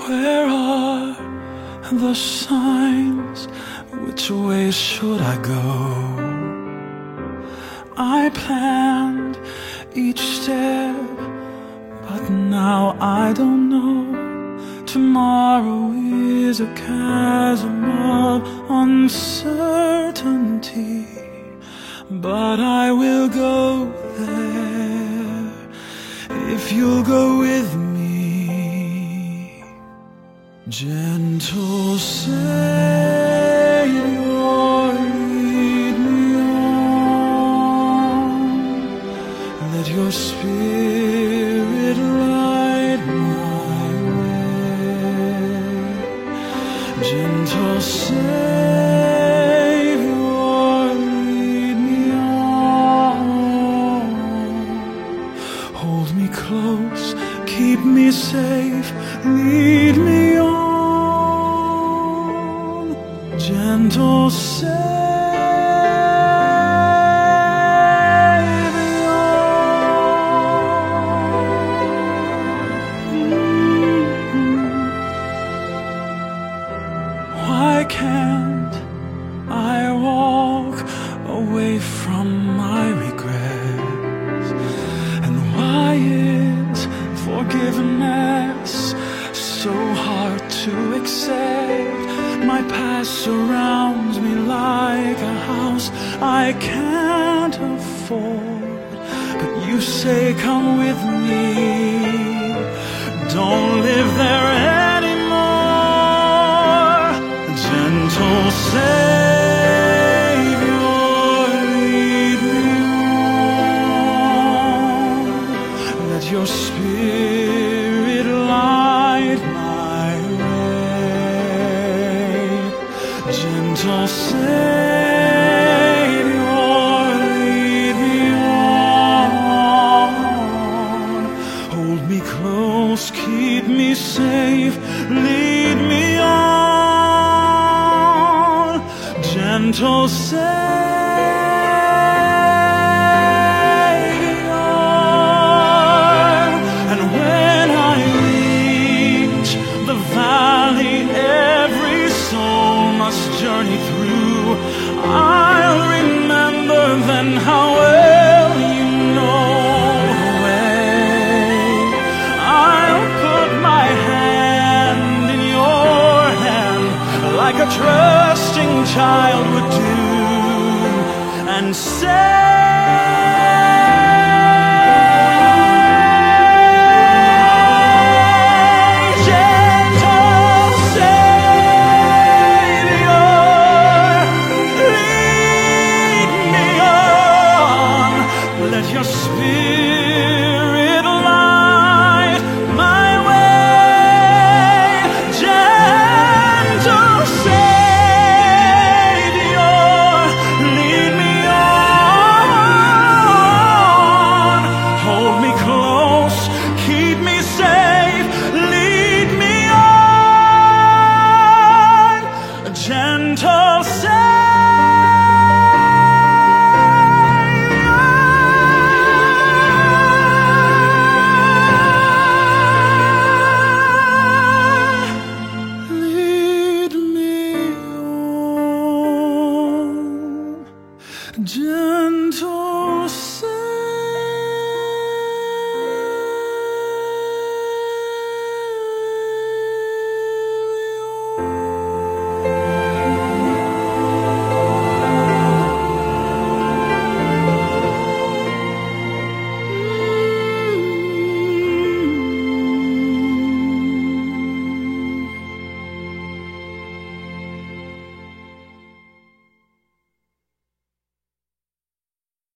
Where are the signs? Which way should I go? I planned each step, but now I don't know. Tomorrow is a chasm of uncertainty, but I will go there if you'll go with me. Gentle Savior, lead me on. Let your Spirit light my way. Gentle Savior, lead me on. Hold me close, keep me safe, lead me on. Gentle Savior. Why can't I walk away from my regrets? And why is forgiveness so hard to accept? My past surrounds me like a house I can't afford, but you say come with me. Don't live there anymore. Gentle Savior, lead me on. Let your Spirit light my way. Gentle Savior, lead me on. Hold me close, keep me safe, lead me on. Gentle Savior. And when I reach the valley every soul must journey through, I'll remember then how well you know the way. I'll put my hand in your hand like a trusting child would do, and say, your Spirit light my way. Gentle Savior, lead me on. Hold me close, keep me safe, lead me on. Gentle Savior. Gentle Savior.